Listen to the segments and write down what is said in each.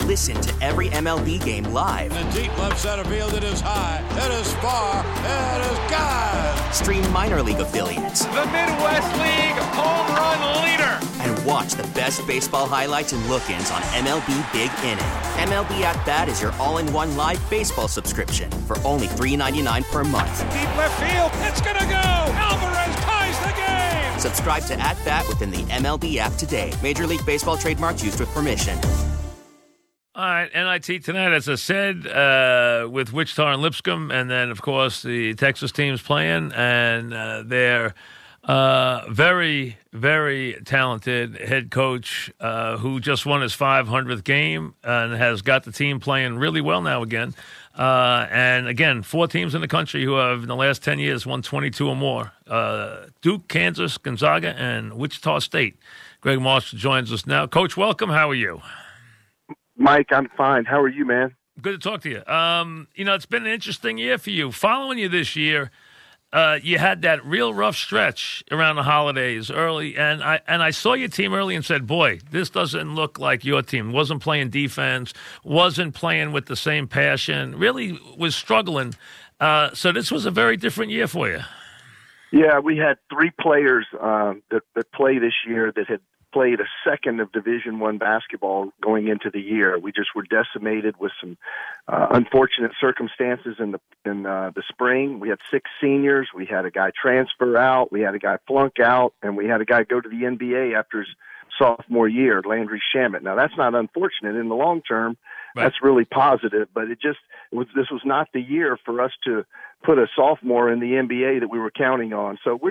Listen to every MLB game live. In the deep left center field, it is high, it is far, it is gone. Stream minor league affiliates. The Midwest League home run leader. And watch the best baseball highlights and look-ins on MLB Big Inning. MLB At Bat is your all-in-one live baseball subscription for only $3.99 per month. Deep left field, it's gonna go. Alvarez ties the game. Subscribe to At Bat within the MLB app today. Major League Baseball trademarks used with permission. All right, NIT tonight, as I said, with Wichita and Lipscomb, and then, of course, the Texas team's playing, and they're very, very talented head coach who just won his 500th game and has got the team playing really well now again. And, again, 4 teams in the country who have, in the last 10 years, won 22 or more. Duke, Kansas, Gonzaga, and Wichita State. Greg Marshall joins us now. Coach, welcome. How are you? Mike, I'm fine. How are you, man? Good to talk to you. It's been an interesting year for you. Following you this year, you had that real rough stretch around the holidays early, and I saw your team early and said, boy, this doesn't look like your team. Wasn't playing defense, wasn't playing with the same passion, really was struggling. So this was a very different year for you. Yeah, we had 3 players that play this year that had played a second of Division I basketball going into the year. We just were decimated with some unfortunate circumstances in the spring. We had 6 seniors. We had a guy transfer out. We had a guy flunk out, and we had a guy go to the NBA after his sophomore year, Landry Shamet. Now, that's not unfortunate in the long term. Right. That's really positive, but this was not the year for us to put a sophomore in the NBA that we were counting on. So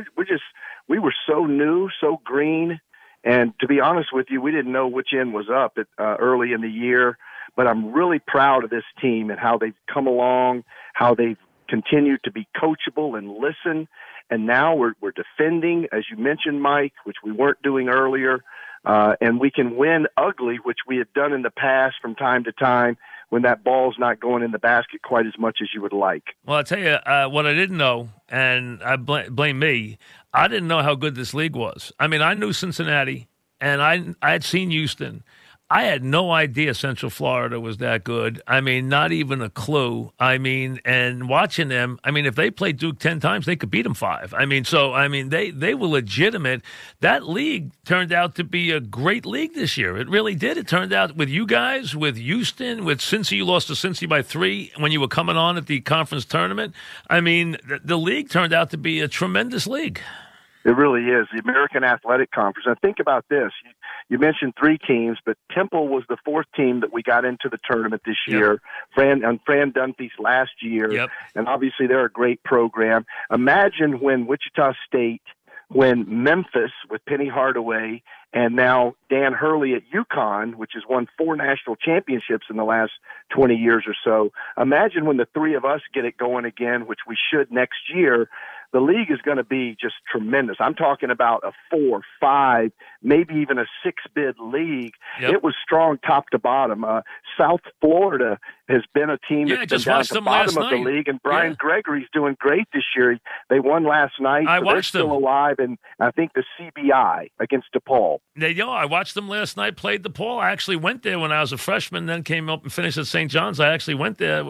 we were so new, so green. And to be honest with you, we didn't know which end was up early in the year. But I'm really proud of this team and how they've come along, how they've continued to be coachable and listen. And now we're defending, as you mentioned, Mike, which we weren't doing earlier. And we can win ugly, which we have done in the past from time to time when that ball's not going in the basket quite as much as you would like. Well, I'll tell you what I didn't know, and I blame me. I didn't know how good this league was. I mean, I knew Cincinnati, and I had seen Houston. I had no idea Central Florida was that good. I mean, not even a clue. I mean, and watching them, I mean, if they played Duke 10 times, they could beat them 5. I mean, they were legitimate. That league turned out to be a great league this year. It really did. It turned out with you guys, with Houston, with Cincy. You lost to Cincy by 3 when you were coming on at the conference tournament. I mean, the league turned out to be a tremendous league. It really is. The American Athletic Conference. And think about this. You mentioned 3 teams, but Temple was the 4th team that we got into the tournament this year. Fran Dunphy's last year. Yep. And obviously they're a great program. Imagine when Wichita State, when Memphis with Penny Hardaway, and now Dan Hurley at UConn, which has won 4 national championships in the last 20 years or so. Imagine when the 3 of us get it going again, which we should next year. The league is going to be just tremendous. I'm talking about a 4, 5, maybe even a 6-bid league. Yep. It was strong top to bottom. South Florida has been a team that's been down at the bottom of the league, and Brian Gregory's doing great this year. They won last night. They're still alive, and I think the CBI against DePaul. I watched them last night, played DePaul. I actually went there when I was a freshman, then came up and finished at St. John's. I actually went there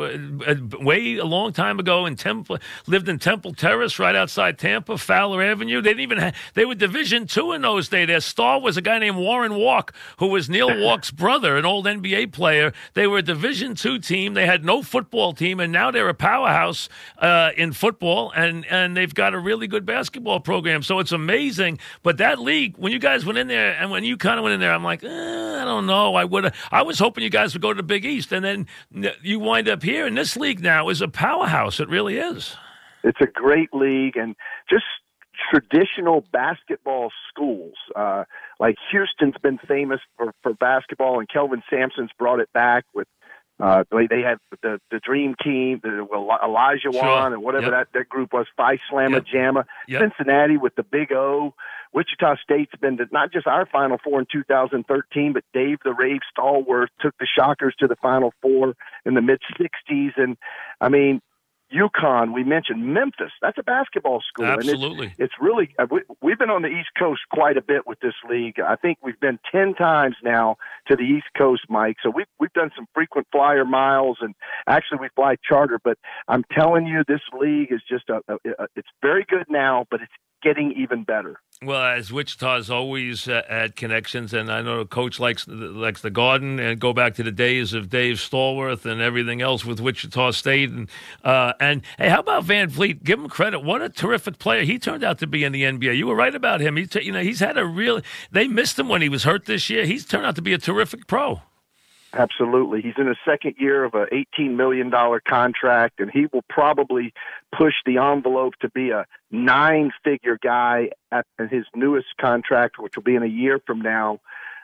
a long time ago in Temple, lived in Temple Terrace, right outside Tampa, Fowler Avenue. They were Division II in those days. Their star was a guy named Warren Walk, who was Neil Walk's brother, an old NBA player. They were a Division II team. They had no football team, and now they're a powerhouse in football, and they've got a really good basketball program. So it's amazing. But that league, when you guys went in there, and when you kind of went in there, I'm like, I don't know. I was hoping you guys would go to the Big East, and then you wind up here. And this league now is a powerhouse. It really is. It's a great league, and just traditional basketball schools. Like Houston's been famous for basketball, and Kelvin Sampson's brought it back with they had the Dream Team, Elijah Wan, and whatever that group was, Phi Slamma Jamma. Cincinnati with the Big O. Wichita State's been to not just our Final Four in 2013, but Dave the Rave Stallworth took the Shockers to the Final Four in the mid-'60s. And, I mean, UConn, we mentioned Memphis. That's a basketball school. Absolutely. And it's really we've been on the East Coast quite a bit with this league. I think we've been 10 times now to the East Coast, Mike. So we've done some frequent flyer miles, and actually we fly charter. But I'm telling you, this league is just it's very good now, but it's getting even better. Well, as Wichita's always had connections, and I know the coach likes the Garden, and go back to the days of Dave Stallworth and everything else with Wichita State. And hey, how about Van Vliet? Give him credit. What a terrific player he turned out to be in the NBA. You were right about him. He's had a real. They missed him when he was hurt this year. He's turned out to be a terrific pro. Absolutely. He's in his second year of an $18 million contract, and he will probably push the envelope to be a 9-figure guy at his newest contract, which will be in a year from now.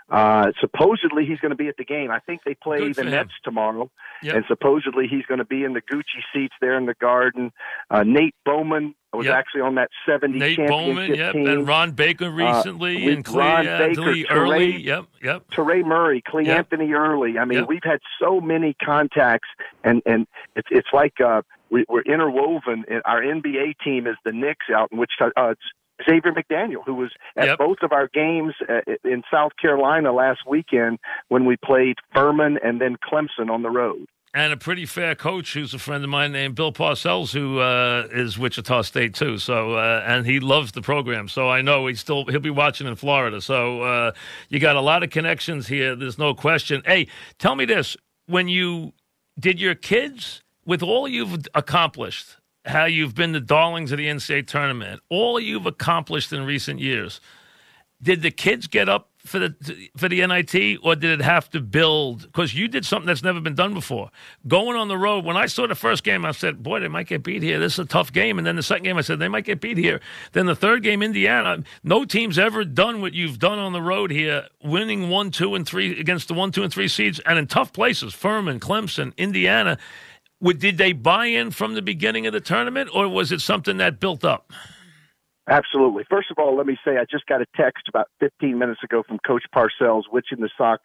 Supposedly he's going to be at the game. I think they play the Nets tomorrow, and supposedly he's going to be in the Gucci seats there in the Garden. Nate Bowman was actually on that 70 championship team. And Ron Baker recently, and Ron Baker, Early. Teray Murray, Anthony Early. I mean, we've had so many contacts, and it's like we're interwoven. Our NBA team is the Knicks out in Wichita. Xavier McDaniel, who was at both of our games in South Carolina last weekend when we played Furman and then Clemson on the road. And a pretty fair coach who's a friend of mine named Bill Parcells, who is Wichita State too. So and he loves the program. So I know he'll be watching in Florida. So you got a lot of connections here. There's no question. Hey, tell me this: when you did your kids, with all you've accomplished, how you've been the darlings of the NCAA tournament, all you've accomplished in recent years, did the kids get up for the NIT, or did it have to build? Because you did something that's never been done before. Going on the road, when I saw the first game, I said, boy, they might get beat here. This is a tough game. And then the second game, I said, they might get beat here. Then the third game, Indiana, no team's ever done what you've done on the road here, winning 1, 2, and 3 against the 1, 2, and 3 seeds, and in tough places, Furman, Clemson, Indiana. Did they buy in from the beginning of the tournament, or was it something that built up? Absolutely. First of all, let me say I just got a text about 15 minutes ago from Coach Parcells wishing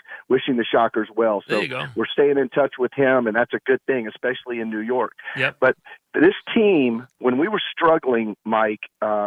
the Shockers well. So there you go. We're staying in touch with him, and that's a good thing, especially in New York. Yep. But this team, when we were struggling, Mike,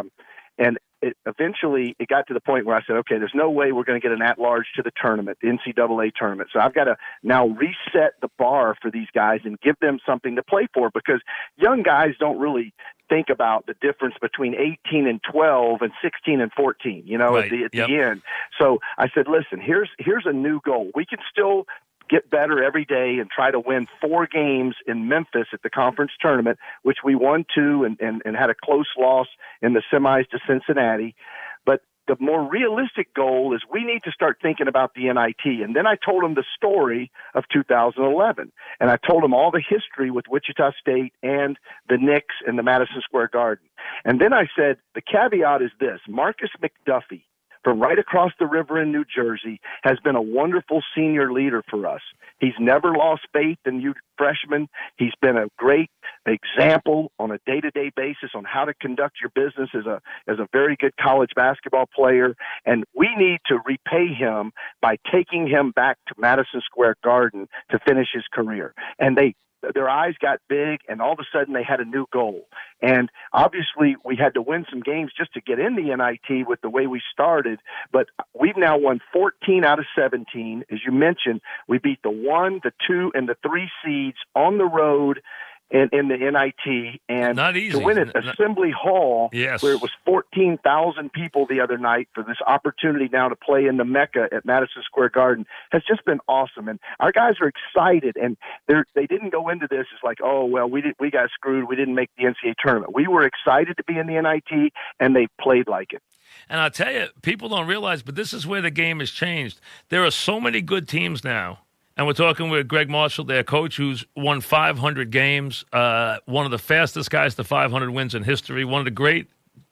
and eventually it got to the point where I said, okay, there's no way we're going to get an at-large to the tournament, the NCAA tournament. So I've got to now reset the bar for these guys and give them something to play for, because young guys don't really think about the difference between 18 and 12 and 16 and 14, right. at the end. So I said, listen, here's a new goal. We can still get better every day and try to win 4 games in Memphis at the conference tournament, which we won 2 and had a close loss in the semis to Cincinnati. But the more realistic goal is we need to start thinking about the NIT. And then I told him the story of 2011. And I told him all the history with Wichita State and the Knicks and the Madison Square Garden. And then I said, the caveat is this: Marcus McDuffie, from right across the river in New Jersey, has been a wonderful senior leader for us. He's never lost faith in you freshmen. He's been a great example on a day-to-day basis on how to conduct your business as a very good college basketball player. And we need to repay him by taking him back to Madison Square Garden to finish his career. And their eyes got big, and all of a sudden they had a new goal. And obviously we had to win some games just to get in the NIT with the way we started, but we've now won 14 out of 17. As you mentioned, we beat the 1, the 2, and the 3 seeds on the road in the NIT, and not easy. To win at Assembly Hall, yes, where it was 14,000 people the other night, for this opportunity now to play in the Mecca at Madison Square Garden, has just been awesome. And our guys are excited, and they didn't go into this as like, oh, well, we got screwed, we didn't make the NCAA tournament. We were excited to be in the NIT, and they played like it. And I'll tell you, people don't realize, but this is where the game has changed. There are so many good teams now. And we're talking with Greg Marshall, their coach, who's won 500 games, one of the fastest guys to 500 wins in history, one of the great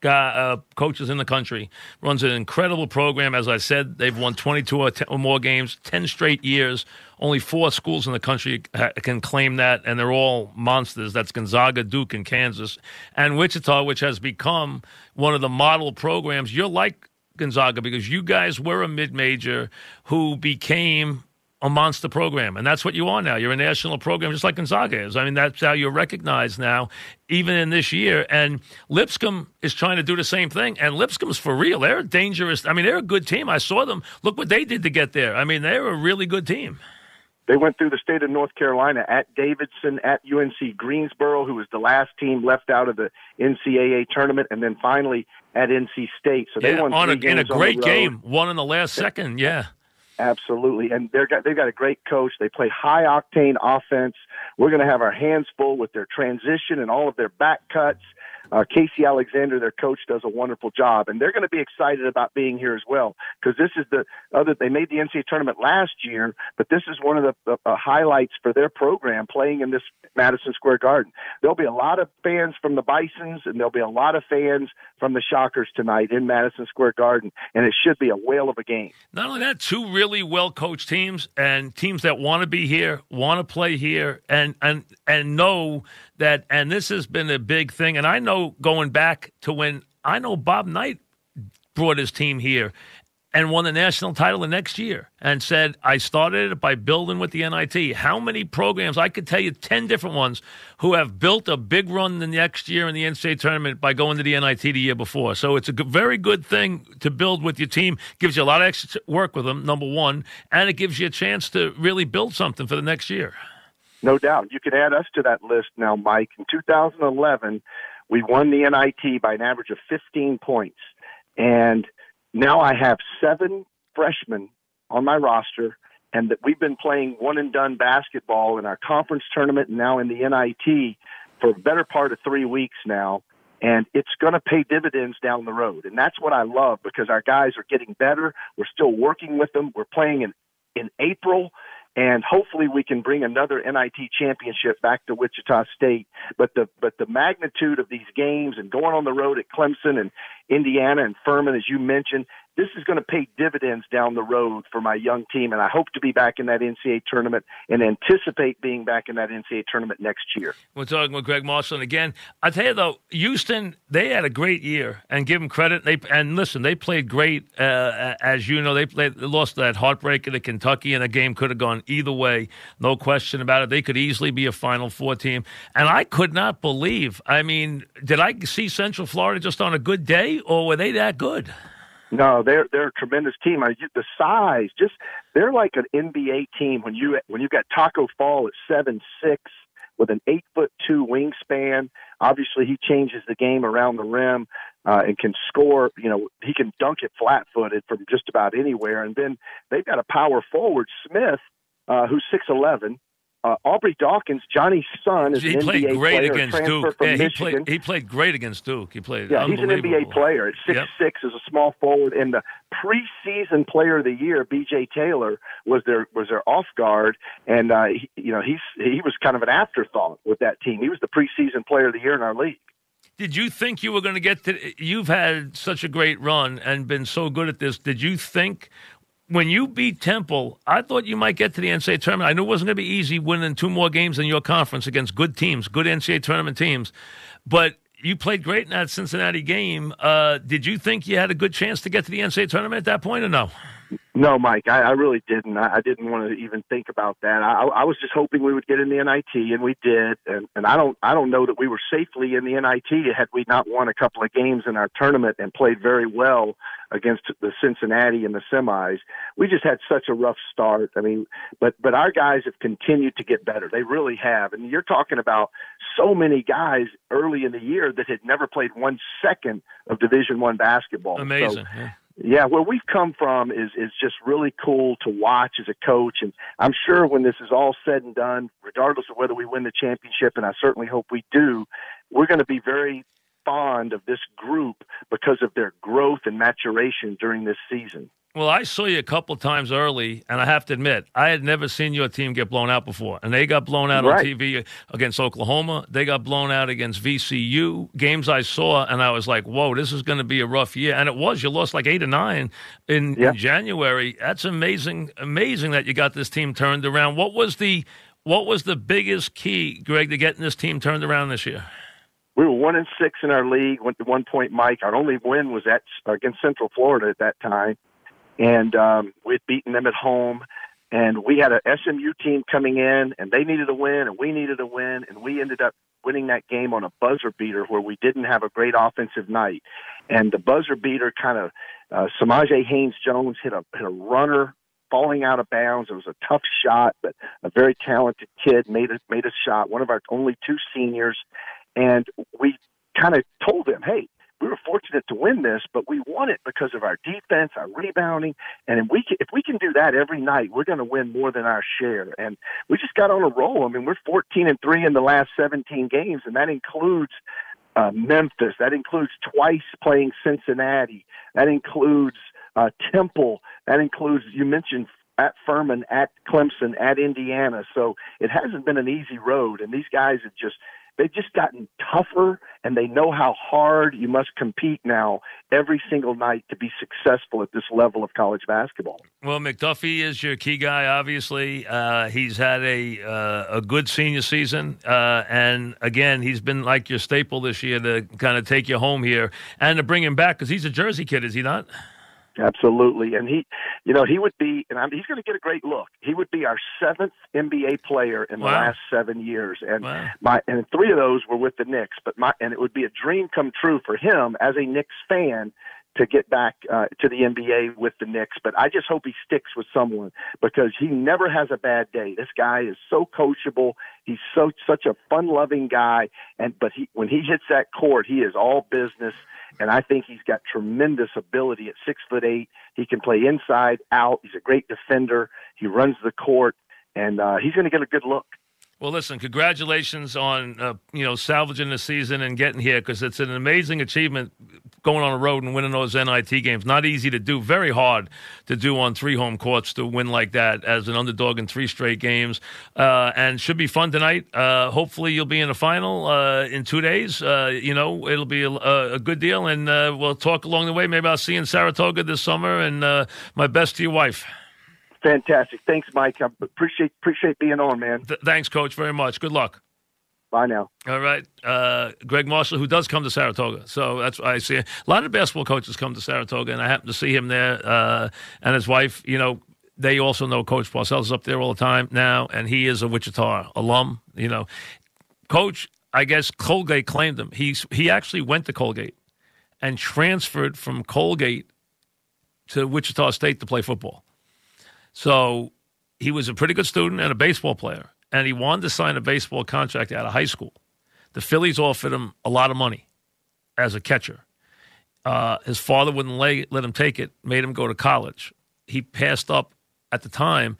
coaches in the country, runs an incredible program. As I said, they've won 22 or more games, 10 straight years. Only 4 schools in the country can claim that, and they're all monsters. That's Gonzaga, Duke, and Kansas. And Wichita, which has become one of the model programs. You're like Gonzaga because you guys were a mid-major who became a monster program, and that's what you are now. You're a national program, just like Gonzaga is. I mean, that's how you're recognized now, even in this year. And Lipscomb is trying to do the same thing, and Lipscomb's for real. They're dangerous. I mean, they're a good team. I saw them. Look what they did to get there. I mean, they're a really good team. They went through the state of North Carolina at Davidson, at UNC Greensboro, who was the last team left out of the NCAA tournament, and then finally at NC State. So they won 3 games in a great on the road. game, one in the last second. Yeah. Absolutely, and they've got a great coach. They play high-octane offense. We're going to have our hands full with their transition and all of their back cuts. Casey Alexander, their coach, does a wonderful job, and they're going to be excited about being here as well because this is they made the NCAA tournament last year, but this is one of the highlights for their program playing in this Madison Square Garden. There'll be a lot of fans from the Bisons, and there'll be a lot of fans from the Shockers tonight in Madison Square Garden, and it should be a whale of a game. Not only that, 2 really well-coached teams and teams that want to be here, want to play here, and know that, and this has been a big thing, and I know going back to when I know Bob Knight brought his team here and won the national title the next year and said, I started it by building with the NIT. How many programs, I could tell you 10 different ones, who have built a big run the next year in the NCAA tournament by going to the NIT the year before. So it's a very good thing to build with your team. Gives you a lot of extra work with them, number one, and it gives you a chance to really build something for the next year. No doubt. You could add us to that list now, Mike. In 2011, we won the NIT by an average of 15 points. And now I have 7 freshmen on my roster, and that we've been playing one-and-done basketball in our conference tournament and now in the NIT for the better part of 3 weeks now. And it's going to pay dividends down the road. And that's what I love because our guys are getting better. We're still working with them. We're playing in April. And hopefully we can bring another NIT championship back to Wichita State. But the magnitude of these games and going on the road at Clemson and Indiana and Furman, as you mentioned, this is going to pay dividends down the road for my young team. And I hope to be back in that NCAA tournament and anticipate being back in that NCAA tournament next year. We're talking with Greg Marshall. And again, I tell you, though, Houston, they had a great year, and give them credit. And listen, they played great. As you know, they lost that heartbreaker to Kentucky, and the game could have gone either way. No question about it. They could easily be a Final Four team. And I could not believe, I mean, did I see Central Florida just on a good day, or were they that good? No, they're a tremendous team. The size, they're like an NBA team. When you got Taco Fall at 7'6" with an 8'2" wingspan, obviously he changes the game around the rim and can score. You know, he can dunk it flat-footed from just about anywhere. And then they've got a power forward, Smith, who's 6'11". Aubrey Dawkins, Johnny's son, is an NBA player, transfer from Michigan. He played great against Duke. He's an NBA player at 6'6", as a small forward. And the preseason player of the year, B.J. Taylor, was their off guard, and he was kind of an afterthought with that team. He was the preseason player of the year in our league. Did you think you were going to get to? You've had such a great run and been so good at this. Did you think, when you beat Temple, I thought you might get to the NCAA tournament? I knew it wasn't going to be easy winning 2 more games in your conference against good teams, good NCAA tournament teams. But you played great in that Cincinnati game. Did you think you had a good chance to get to the NCAA tournament at that point, or no? No, Mike, I really didn't. I didn't want to even think about that. I was just hoping we would get in the NIT, and we did. And I don't know that we were safely in the NIT had we not won a couple of games in our tournament and played very well against the Cincinnati in the semis. We just had such a rough start. I mean, but our guys have continued to get better. They really have. And you're talking about so many guys early in the year that had never played 1 second of Division I basketball. Amazing. So, yeah, where we've come from is just really cool to watch as a coach. And I'm sure when this is all said and done, regardless of whether we win the championship, and I certainly hope we do, we're going to be very fond of this group because of their growth and maturation during this season. Well, I saw you a couple times early, and I have to admit, I had never seen your team get blown out before. And they got blown out on TV against Oklahoma. They got blown out against VCU. Games I saw, and I was like, whoa, this is going to be a rough year. And it was. You lost like 8 or 9 in January. That's amazing that you got this team turned around. What was the biggest key, Greg, to getting this team turned around this year? We were 1-6 in our league. Went to 1 point, Mike. Our only win was against Central Florida at that time. And we'd beaten them at home. And we had a SMU team coming in, and they needed a win, and we needed a win, and we ended up winning that game on a buzzer beater where we didn't have a great offensive night. And the buzzer beater kind of, Samaje Haynes-Jones hit a runner falling out of bounds. It was a tough shot, but a very talented kid made a shot, one of our only two seniors. And we kind of told him, hey, we were fortunate to win this, but we won it because of our defense, our rebounding, and if we can do that every night, we're going to win more than our share. And we just got on a roll. I mean, we're 14-3 in the last 17 games, and that includes Memphis. That includes twice playing Cincinnati. That includes Temple. That includes, you mentioned, at Furman, at Clemson, at Indiana. So it hasn't been an easy road, and these guys they've just gotten tougher, and they know how hard you must compete now every single night to be successful at this level of college basketball. Well, McDuffie is your key guy, obviously. He's had a good senior season, and, again, he's been like your staple this year to kind of take you home here and to bring him back because he's a Jersey kid, is he not? Absolutely. And he would be, and he's going to get a great look. He would be our 7th NBA player in the last 7 years. And and 3 of those were with the Knicks, and it would be a dream come true for him as a Knicks fan to get back to the NBA with the Knicks. But I just hope he sticks with someone because he never has a bad day. This guy is so coachable. He's such a fun-loving guy. But when he hits that court, he is all business. And I think he's got tremendous ability at 6'8". He can play inside, out. He's a great defender. He runs the court, and he's going to get a good look. Well, listen, congratulations on salvaging the season and getting here because it's an amazing achievement going on the road and winning those NIT games. Not easy to do, very hard to do on 3 home courts to win like that as an underdog in 3 straight games. And should be fun tonight. Hopefully you'll be in the final in 2 days. It'll be a good deal, and we'll talk along the way. Maybe I'll see you in Saratoga this summer, and my best to your wife. Fantastic. Thanks, Mike. I appreciate being on, man. Thanks, Coach, very much. Good luck. Bye now. All right. Greg Marshall, who does come to Saratoga. So that's why I see a lot of basketball coaches come to Saratoga, and I happen to see him there. And his wife, they also know Coach Parcells up there all the time now, and he is a Wichita alum. Coach, I guess Colgate claimed him. He actually went to Colgate and transferred from Colgate to Wichita State to play football. So he was a pretty good student and a baseball player, and he wanted to sign a baseball contract out of high school. The Phillies offered him a lot of money as a catcher. His father wouldn't let him take it, made him go to college. He passed up, at the time,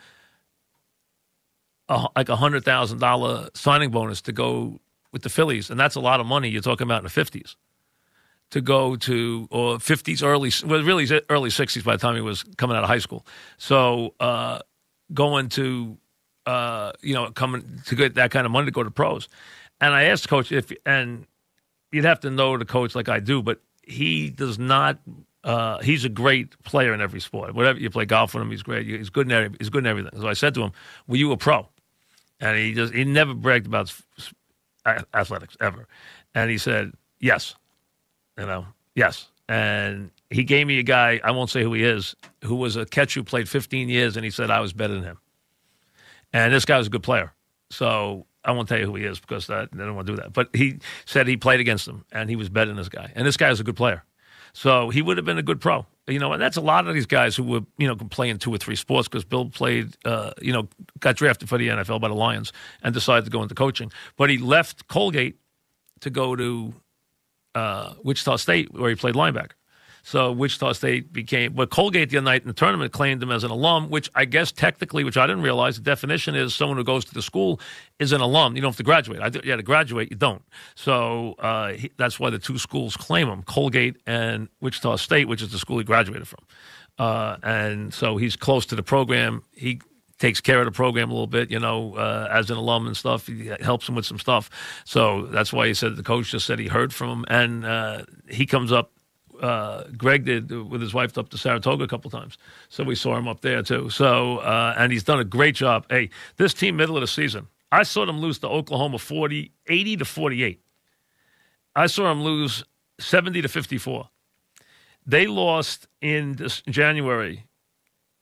like $100,000 signing bonus to go with the Phillies, and that's a lot of money you're talking about in the 50s. To go to, or 50s, early 60s by the time he was coming out of high school. So going to, coming to get that kind of money to go to pros. And I asked the coach and you'd have to know the coach like I do, but he does not, he's a great player in every sport. Whatever you play golf with him, he's great. He's good in everything. So I said to him, were you a pro? And he never bragged about athletics ever. And he said, yes. Yes. And he gave me a guy, I won't say who he is, who was a catcher who played 15 years, and he said I was better than him. And this guy was a good player. So I won't tell you who he is because I don't want to do that. But he said he played against him, and he was better than this guy. And this guy is a good player. So he would have been a good pro. And that's a lot of these guys who were, can play in 2 or 3 sports because Bill played, got drafted for the NFL by the Lions and decided to go into coaching. But he left Colgate to go to Wichita State, where he played linebacker. So Wichita State but Colgate the other night in the tournament claimed him as an alum, which I guess technically, which I didn't realize, the definition is someone who goes to the school is an alum. You don't have to graduate. To graduate, you don't. So that's why the 2 schools claim him, Colgate and Wichita State, which is the school he graduated from. And so he's close to the program. He takes care of the program a little bit, as an alum and stuff. He helps him with some stuff. So that's why he said the coach just said he heard from him. And he comes up, Greg did with his wife up to Saratoga a couple times. So we saw him up there too. So, and he's done a great job. Hey, this team, middle of the season, I saw them lose to Oklahoma 80-48. I saw them lose 70-54. They lost in January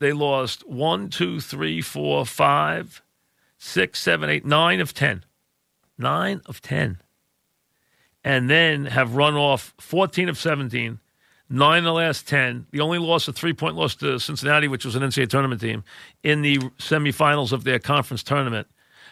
they lost 1, 2, 3, 4, 5, 6, 7, 8, 9 of 10. 9 of 10. And then have run off 14 of 17, 9 of the last 10. The only loss, a 3-point loss to Cincinnati, which was an NCAA tournament team, in the semifinals of their conference tournament.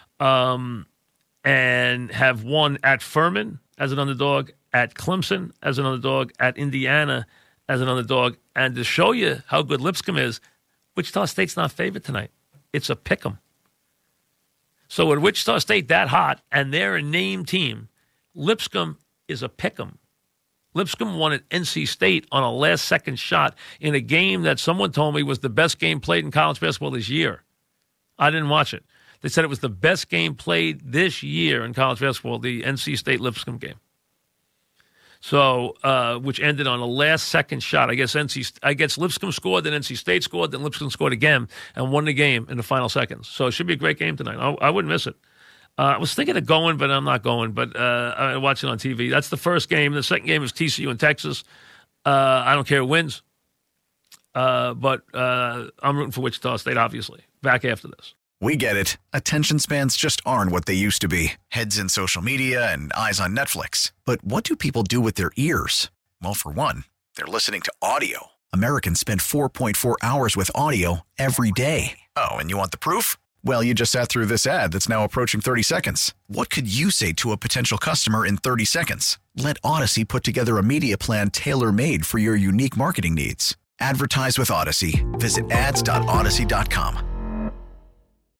And have won at Furman as an underdog, at Clemson as an underdog, at Indiana as an underdog. And to show you how good Lipscomb is, Wichita State's not favored tonight. It's a pick'em. So with Wichita State that hot, and they're a named team, Lipscomb is a pick'em. Lipscomb won at NC State on a last-second shot in a game that someone told me was the best game played in college basketball this year. I didn't watch it. They said it was the best game played this year in college basketball, the NC State-Lipscomb game. So, which ended on a last-second shot. I guess Lipscomb scored, then NC State scored, then Lipscomb scored again and won the game in the final seconds. So it should be a great game tonight. I wouldn't miss it. I was thinking of going, but I'm not going. But I watch it on TV. That's the first game. The second game is TCU in Texas. I don't care who wins. But I'm rooting for Wichita State, obviously. Back after this. We get it. Attention spans just aren't what they used to be. Heads in social media and eyes on Netflix. But what do people do with their ears? Well, for one, they're listening to audio. Americans spend 4.4 hours with audio every day. Oh, and you want the proof? Well, you just sat through this ad that's now approaching 30 seconds. What could you say to a potential customer in 30 seconds? Let Odyssey put together a media plan tailor-made for your unique marketing needs. Advertise with Odyssey. Visit ads.odyssey.com.